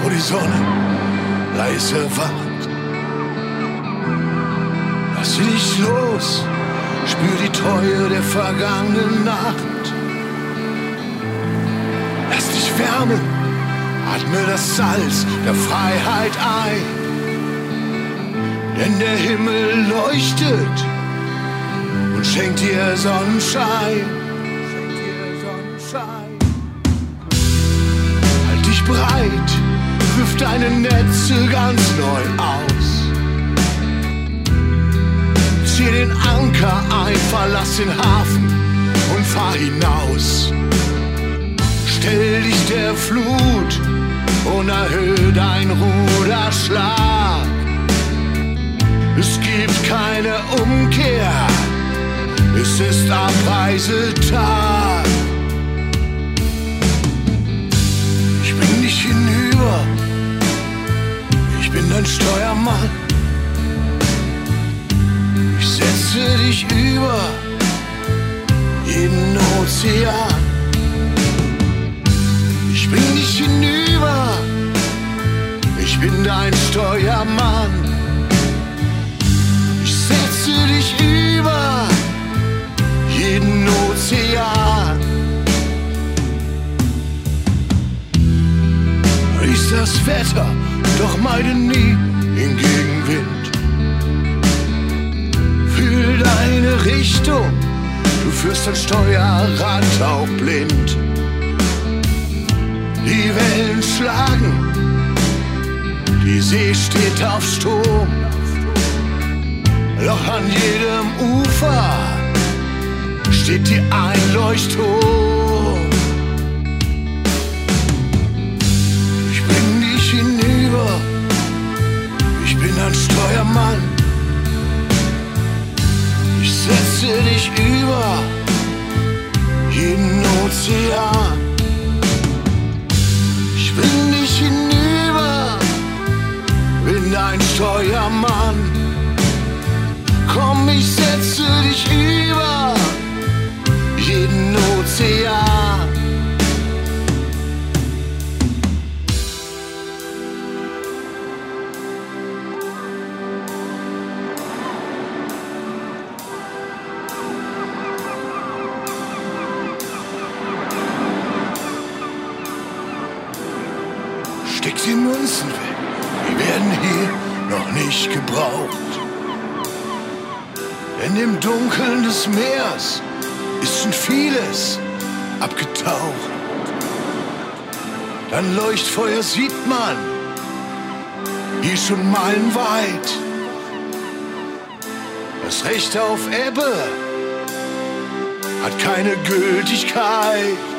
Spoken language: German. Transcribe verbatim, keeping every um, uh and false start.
wo die Sonne leise wacht. Lass sie nicht los, spür die Treue der vergangenen Nacht. Lass dich wärmen, atme das Salz der Freiheit ein. Denn der Himmel leuchtet und schenkt dir Sonnenschein. Halt dich breit, wirf deine Netze ganz neu aus. Zieh den Anker ein, verlass den Hafen und fahr hinaus. Stell dich der Flut und erhöhe dein Ruderschlag. Es gibt keine Umkehr, es ist Abreisetag. Ich bring dich hinüber, ich bin dein Steuermann. Ich setze dich über jeden Ozean. Ich bring dich hinüber, ich bin dein Steuermann. Ich setze dich über jeden Ozean. Riech das Wetter, doch meide nie den Gegenwind. Fühl deine Richtung, du führst dein Steuerrad auch blind. Die Wellen schlagen, die See steht auf Sturm. Doch an jedem Ufer steht dir ein Leuchtturm. Ich bring dich hinüber, ich bin ein Steuermann. Ich setze dich über jeden Ozean. Ich bring dich hinüber, bin dein Steuermann. Komm, ich setze dich über jeden Ozean. Steck die Münzen weg, die werden hier noch nicht gebraucht. Denn im Dunkeln des Meers ist schon vieles abgetaucht. Dann Leuchtfeuer sieht man hier schon meilenweit. Das Recht auf Ebbe hat keine Gültigkeit.